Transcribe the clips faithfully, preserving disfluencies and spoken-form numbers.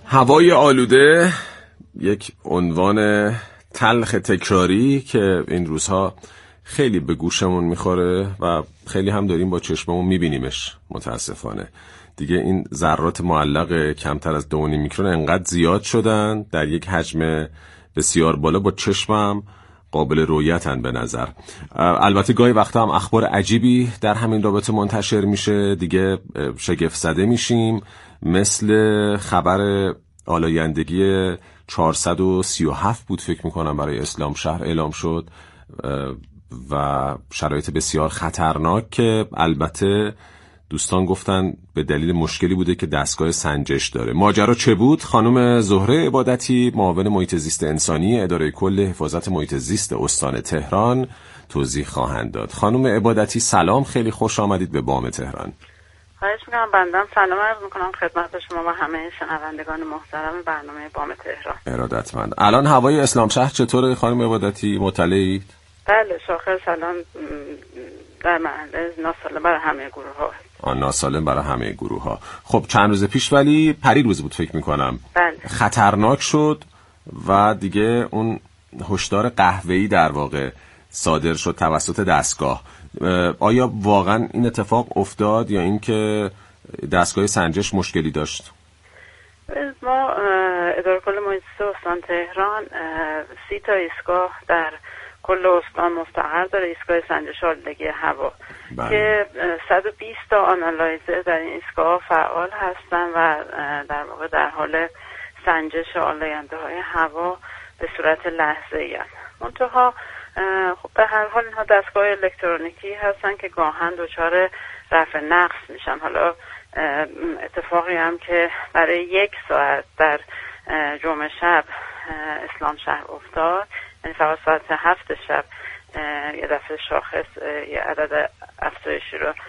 هوای آلوده یک عنوان تلخ تکراری که این روزها خیلی به گوشمون میخوره و خیلی هم داریم با چشممون میبینیمش. متاسفانه دیگه این ذرات معلق کمتر از دو و نیم میکرون انقدر زیاد شدن در یک حجم بسیار بالا با چشمم قابل رؤیتن به نظر. البته گاهی وقتا هم اخبار عجیبی در همین رابطه منتشر میشه، دیگه شگفت زده میشیم، مثل خبر آلایندگی چهارصد و سی و هفت بود فکر میکنم برای اسلام شهر اعلام شد و شرایط بسیار خطرناک که البته دوستان گفتن به دلیل مشکلی بوده که دستگاه سنجش داره. ماجرا چه بود؟ خانم زهره عبادتی، معاون محیط زیست انسانی اداره کل حفاظت محیط زیست استان تهران توضیح خواهند داد. خانم عبادتی سلام، خیلی خوش آمدید به بام تهران. خواهش میکنم. بندم سلام عرض میکنم خدمت شما و همه شنوندگان محترم برنامه بام تهران. ارادتمند. الان هوای اسلام شهر چطوره خانم عبادتی، مطلعید؟ بله، شاخص الان در محله ناسالم برای همه گروه ها. آن ناسالم برای همه گروه ها. خب چند روز پیش، ولی پری روز بود فکر میکنم، بله. خطرناک شد و دیگه اون هشدار قهوه‌ای در واقع صادر شد توسط دستگاه. آیا واقعا این اتفاق افتاد یا اینکه دستگاه سنجش مشکلی داشت؟ ما اداره کل محیط زیست استان تهران سی تا ایستگاه در کل استان مستقر داره، ایستگاه سنجش آلودگی هوا. بله. که صد و بیست تا آنالایزر در این ایستگاه فعال هستن و در واقع در حال سنجش آلاینده های هوا به صورت لحظه‌ای هستند. منتها خب به هر حال اینها دستگاه الکترونیکی هستن که گاهن دچار رفع نقص میشن. حالا اتفاقی هم که برای یک ساعت در جمعه شب اسلام شهر افتاد، یعنی فقط ساعت هفت شب یه دفعه شاخص یه عدد افزایشی رو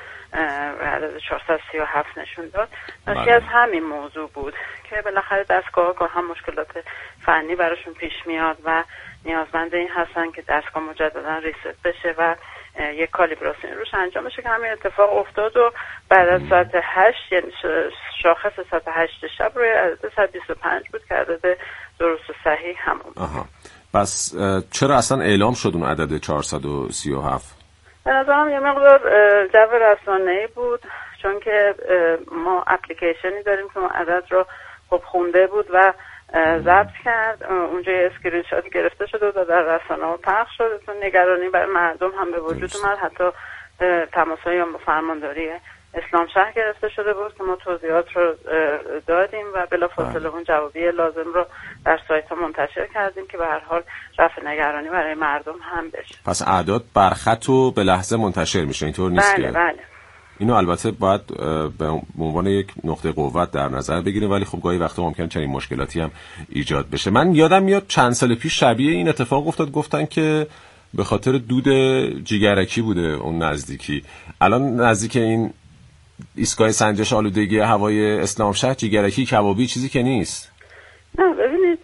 عدد چهارصد و سی و هفت نشون داد. ناشی از همین موضوع بود که بالاخره دستگاه گاه هم مشکلات فنی براشون پیش میاد و نیازمند این هستن که دستگاه مجددا ریست بشه و یک کالیبراسیون روش انجام بشه که همین اتفاق افتاد و بعد از ساعت هشت، یعنی شاخص ساعت هشت شب روی عدد صد و بیست و پنج بود که عدد درست و صحیح همون بود. آها. پس چرا اصلا اعلام شد اون عدد چهارصد و سی و هفت؟ به نظرم یه مقدار جو رسانه‌ای بود، چون که ما اپلیکیشنی داریم که اون عدد رو خب خونده بود و ضبط کرد، اونجا یه اسکرین شات گرفته شده و در رسانه‌ها پخش شد. نگرانی برای مردم هم به وجود اومد، حتی تماسایی هم با فرمانداری اسلام شهر گرفته شده بود که ما توضیحات رو دادیم و بلافاصله اون جوابی لازم رو در سایت ها منتشر کردیم که به هر حال رفع نگرانی برای مردم هم بشه. پس اعداد برخط و به لحظه منتشر میشه، اینطور نیست؟ بله که بله. اینو البته باید به عنوان یک نقطه قوت در نظر بگیریم، ولی خب گاهی وقتا ممکنه چنین مشکلاتی هم ایجاد بشه. من یادم میاد چند سال پیش شبیه این اتفاق افتاد، گفتن که به خاطر دود جیگرکی بوده اون نزدیکی. الان نزدیک این ایستگاه سنجش آلودگی هوای اسلام شهر جیگرکی کبابی چیزی که نیست. نه ببینید،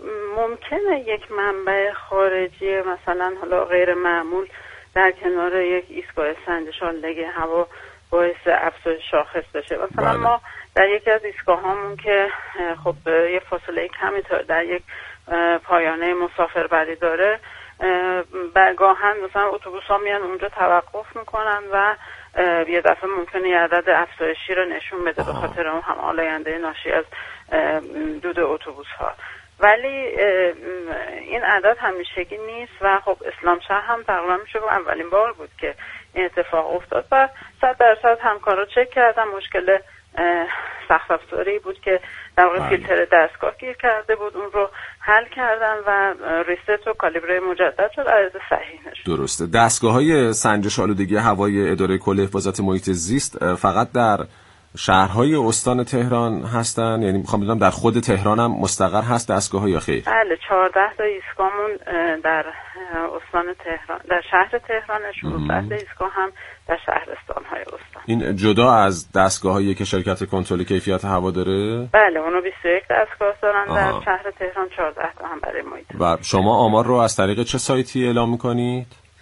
ممکنه یک منبع خارجی مثلا حالا غیر معمول در کنار یک ایستگاه سنجش آلودگی هوا باعث افزایش شاخص بشه. مثلا بله. ما در یکی از ایستگاه هامون که خب یه فاصله کمی تا در یک پایانه مسافربری داره، گاهن مثلا اتوبوس ها میان اونجا توقف میکنن و یه دفعه ممکنه یه عدد افزایشی رو نشون بده به خاطر اون هم آلاینده ناشی از دود اتوبوس ها. ولی این عدد همیشگی نیست و خب اسلام شهر هم تقریبا میشه گفت اولین بار بود که این اتفاق افتاد و صد درصد همکارا چک کردن. مشکل سخت افزاری بود که در واقع فیلتر دستگاه گیر کرده بود، اون رو حل کردن و ریست و کالیبره مجدد شد، عدد صحیح نشد. درسته. دستگاه‌های سنجش آلودگی هوای اداره کل حفاظت محیط زیست فقط در شهرهای استان تهران هستن؟ یعنی میخوام بدونم در خود تهران هم مستقر هست دستگاه یا خیر؟ بله، چهارده تا ایستگاهمون در استان تهران، در شهر تهران، شانزده تا ایستگاه هم در شهرستان‌های استان. این جدا از دستگاه‌هایی که شرکت کنترل کیفیت هوا داره؟ بله، اونو بیست و یک دستگاه دارن. آها. در شهر تهران چهارده تا هم برای محیط. و شما آمار رو از طریق چه سایتی اعلام می‌کنید؟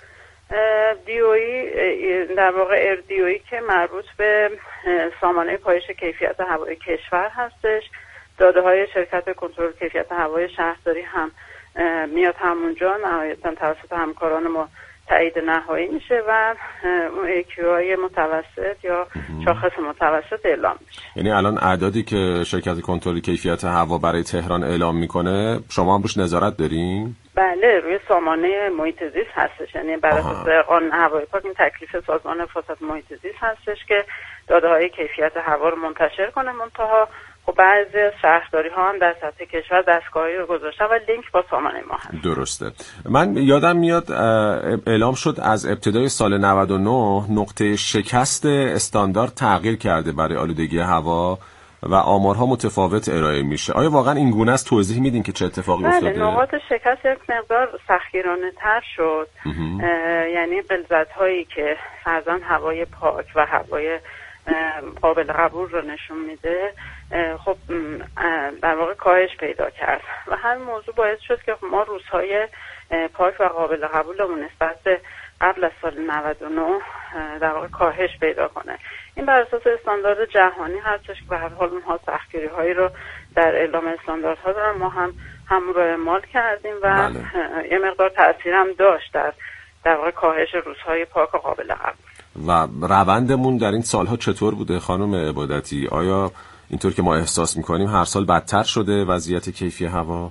دی او ای، در واقع ار دی او ای که مربوط به سامانه پایش کیفیت هوای کشور هستش داده های شرکت کنترل کیفیت هوای شهرداری هم میاد همونجا، نهایتا توسط همکاران ما تایید نهایی میشه و اون ای کیو آی متوسط یا شاخص متوسط اعلام میشه. یعنی الان اعدادی که شرکت کنترل کیفیت هوا برای تهران اعلام میکنه شما هم روش نظارت دارین؟ بله، روی سامانه محیط زیست هستش، یعنی بر اساس قانون هوای پاک این تکلیف سازمان حفاظت محیط زیست هستش که داده های کیفیت هوا رو منتشر کنه. منتها خب بعضی از شهرداری ها هم در سطح کشور دستگاهی رو گذاشتن و لینک با سامانه ما هست. درسته. من یادم میاد اعلام شد از ابتدای سال نود و نه نقطه شکست استاندارد تغییر کرده برای آلودگی هوا و آمارها متفاوت ارائه میشه. آیا واقعا این گونه است؟ توضیح میدین که چه اتفاقی افتاده؟ بله، نقاط شکست یک مقدار سختگیرانه تر شد. یعنی غلظت هایی که فرضاً هوای پاک و هوای قابل قبول رو نشون میده خب در واقع کاهش پیدا کرد و همین موضوع باعث شد که ما روزهای پاک و قابل قبولمون نسبت به قبل از سال نود و نه در واقع کاهش پیدا کنه. این بر اساس استاندارد جهانی هستش که به هر حال اونها سختگیری هایی رو در اعلام استانداردها دارن، ما هم همون رو اعمال کردیم و بله. یه مقدار تأثیر هم داشت در در واقع کاهش روزهای پاک و قابل قبول. و روندمون در این سالها چطور بوده خانم عبادتی؟ آیا اینطور که ما احساس میکنیم هر سال بدتر شده وضعیت کیفی هوا؟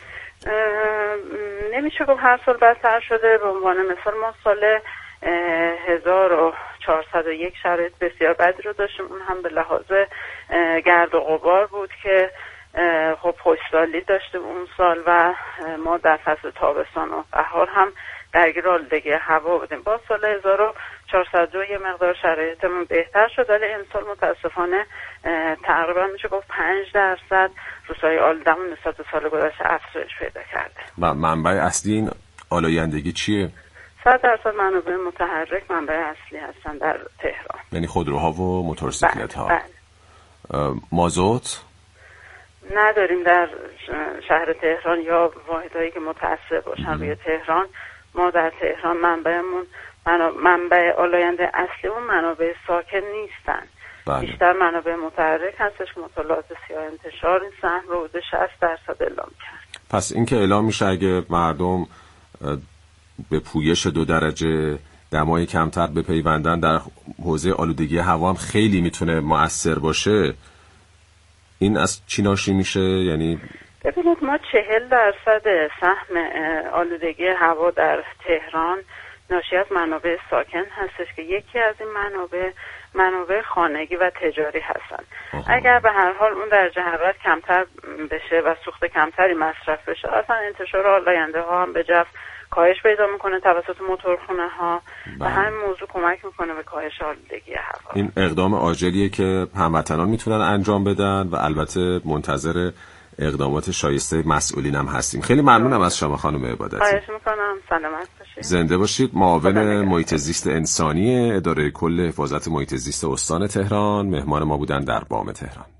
نمیشه گفت هر سال بدتر شده. به عنوان مثال ما سال هزار و چهارصد و یک شرایط بسیار بدی رو داشتیم، اون هم به لحاظ گرد و غبار بود که خب خوشسالی داشتیم اون سال و ما در فصل تابستان و بهار هم درگیر آلودگی هوا بودیم. با سال هزار و چهارصد و دو یه مقدار شرایطمون بهتر شد، ولی امسال متاسفانه تقریبا میشه گفت پنج درصد روزهای آلودمون نسبت به سال گذشته افزایش پیدا کرده. و منبع اصلی این آلایندگی چیه؟ صد درصد منابع متحرک منبع اصلی هستن در تهران، یعنی خودروها و موتورسیکلت ها. بله. مازوت نداریم در شهر تهران یا واحدهایی که متأثر باشن روی تهران. ما در تهران منبعمون منبع آلاینده اصلی اون منابع ساکن نیستن. بله. بیشتر منابع متحرک هستش که مطالعات سیاه انتشار این سهم رو حدود شصت درصد اعلام کرد. پس این که اعلام میشه اگه مردم به پویش دو درجه دمای کمتر بپیوندن در حوزه آلودگی هوا هم خیلی میتونه مؤثر باشه. این از چی ناشی میشه؟ یعنی ببینید ما چهل درصد سهم آلودگی هوا در تهران ناشی از منابع ساکن هستش که یکی از این منابع منابع خانگی و تجاری هستن. آها. اگر به هر حال اون درجه حرارت کمتر بشه و سوخت کمتری مصرف بشه، اصلا انتشار آلاینده ها هم به جف کاهش پیدا میکنه توسط موتورخونه ها و همین موضوع کمک میکنه به کاهش آلودگی هوا. این اقدام عاجلیه که هموطنان میتونن انجام بدن و البته منتظر اقدامات شایسته مسئولین هم هستیم. خیلی ممنونم از شما خانم عبادتی. خواهش میکنم. سلامت باشید. زنده باشید. معاون محیط زیست انسانی اداره کل حفاظت محیط زیست استان تهران مهمان ما بودن در بام تهران.